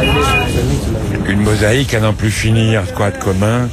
Une mosaïque à n'en plus finir. Quoi de commun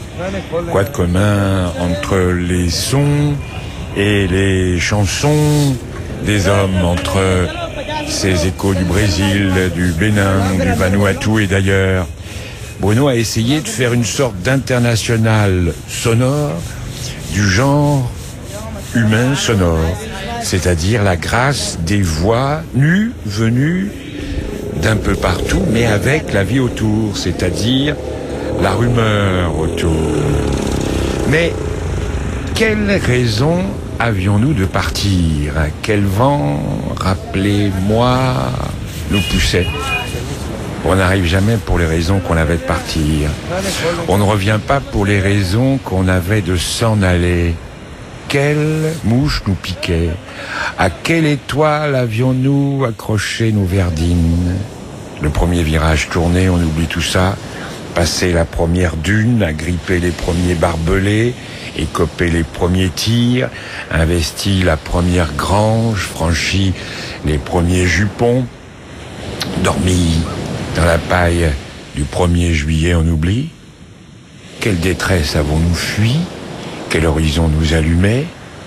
entre les sons et les chansons des hommes, entre ces échos du Brésil, du Bénin, du Vanuatu et d'ailleurs. Bruno a essayé de faire une sorte d'international sonore du genre humain sonore, c'est-à-dire la grâce des voix nues, venues d'un peu partout, mais avec la vie autour, c'est-à-dire la rumeur autour. Mais quelle raison avions-nous de partir? Quel vent, rappelez-moi, nous poussait? On n'arrive jamais pour les raisons qu'on avait de partir. On ne revient pas pour les raisons qu'on avait de s'en aller. Quelle mouche nous piquait? À quelle étoile avions-nous accroché nos verdines? Le premier virage tourné, on oublie tout ça. Passer la première dune, agripper les premiers barbelés, écoper les premiers tirs, investi la première grange, franchi les premiers jupons, dormi dans la paille du 1er juillet, on oublie. Quelle détresse avons-nous fui? Quel horizon nous allumait?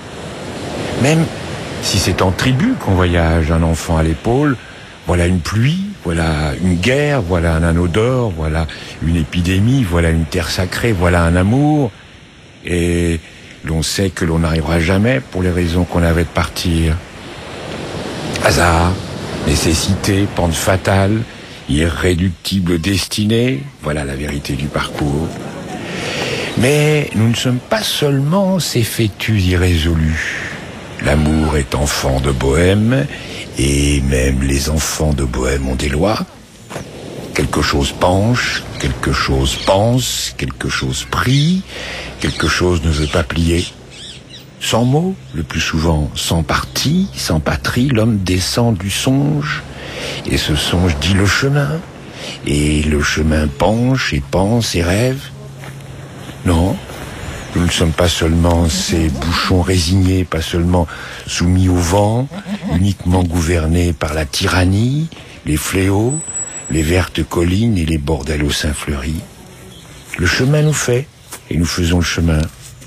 Même si c'est en tribu qu'on voyage, un enfant à l'épaule, voilà une pluie, voilà une guerre, voilà un anneau d'or, voilà une épidémie, voilà une terre sacrée, voilà un amour. Et l'on sait que l'on n'arrivera jamais pour les raisons qu'on avait de partir. Hasard, nécessité, pente fatale, irréductible destinée, voilà la vérité du parcours. Mais nous ne sommes pas seulement ces fœtus irrésolus. L'amour est enfant de bohème, et même les enfants de bohème ont des lois. Quelque chose penche, quelque chose pense, quelque chose prie, quelque chose ne veut pas plier. Sans mots, le plus souvent sans parti, sans patrie, l'homme descend du songe, et ce songe dit le chemin, et le chemin penche et pense et rêve. Non, nous ne sommes pas seulement ces bouchons résignés, pas seulement soumis au vent, uniquement gouvernés par la tyrannie, les fléaux, les vertes collines et les bordels au sein fleuri. Le chemin nous fait, et nous faisons le chemin.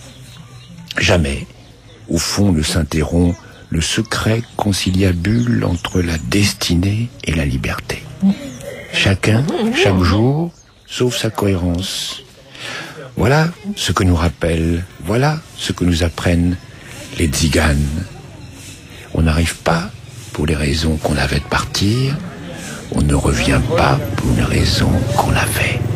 Jamais, au fond, ne s'interrompt le secret conciliabule entre la destinée et la liberté. Chacun, chaque jour, sauve sa cohérence. Voilà ce que nous rappellent, voilà ce que nous apprennent les tziganes. On n'arrive pas pour les raisons qu'on avait de partir, on ne revient pas pour une raison qu'on avait.